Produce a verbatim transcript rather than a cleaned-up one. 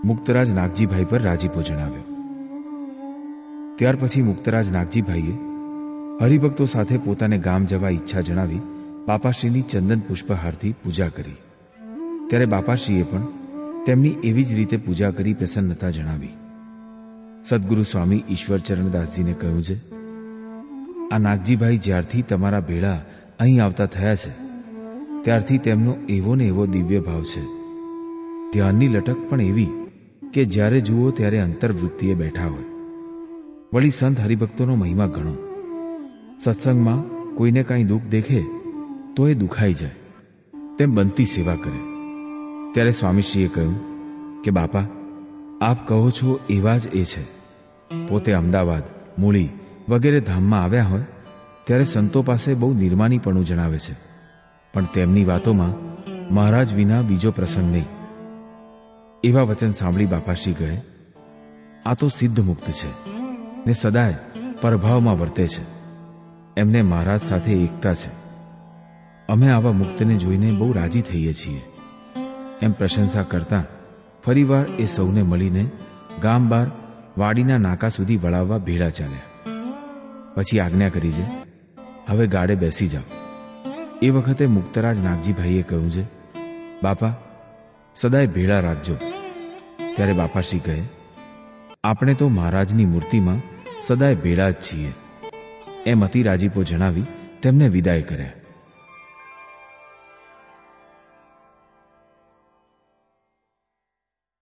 મુક્તરાજ નાગજીભાઈ પર રાજીપો જણાવ્યો. ત્યાર પછી મુક્તરાજ નાગજીભાઈએ હરિભક્તો સાથે પોતાને ગામ જવા ઈચ્છા જણાવી બાપાશ્રીની ચંદન પુષ્પહારથી પૂજા કરી. ત્યારે બાપાશ્રીએ પણ તેમની એવી જ રીતે પૂજા કરી પ્રસન્નતા જણાવી. સદગુરુ સ્વામી ઈશ્વરચરણદાસજીને કહ્યું છે, આ નાગજીભાઈ જ્યારથી તમારા ભેળા અહીં આવતા થયા છે ત્યારથી તેમનો એવો ને એવો દિવ્ય ભાવ છે. ધ્યાનની લટક પણ એવી કે જ્યારે જુઓ ત્યારે અંતર્વૃત્તિએ બેઠા હોય. વળી સંત હરિભક્તોનો મહિમા ઘણો. સત્સંગમાં કોઈને કાંઈ દુઃખ દેખે તો એ દુખાઈ જાય તેમ બનતી સેવા કરે. ત્યારે સ્વામીશ્રીએ કહ્યું કે બાપા, આપ કહો છો એવા જ એ છે. પોતે અમદાવાદ, મૂળી વગેરે ધામમાં આવ્યા હોય ત્યારે સંતો પાસે બહુ નિર્માનીપણું જણાવે છે, પણ તેમની વાતોમાં મહારાજ વિના બીજો પ્રસંગ નહીં. એવા વચન સાંભળી બાપાશ્રી કહે, આ તો સિદ્ધ મુક્ત છે ને સદાય પરભાવમાં વર્તે છે. એમને મહારાજ સાથે એકતા છે. અમે આવા મુક્તને જોઈને બહુ રાજી થઈએ છીએ. એમ પ્રશંસા કરતા ફરીવાર એ સૌને મળીને ગામ બહાર વાડીના નાકા સુધી વળાવવા ભેળા ચાલ્યા. પછી આજ્ઞા કરી છે, હવે ગાડે બેસી જાઓ. એ વખતે મુક્તરાજ નાગજીભાઈએ કહ્યું છે, બાપા સદાય ભેળા રાખજો. ત્યારે બાપાશ્રી કહે, આપણે તો મહારાજની મૂર્તિમાં સદાય ભેળા જ છીએ. એમ અતિ રાજીપો જણાવી તેમને વિદાય કર્યા.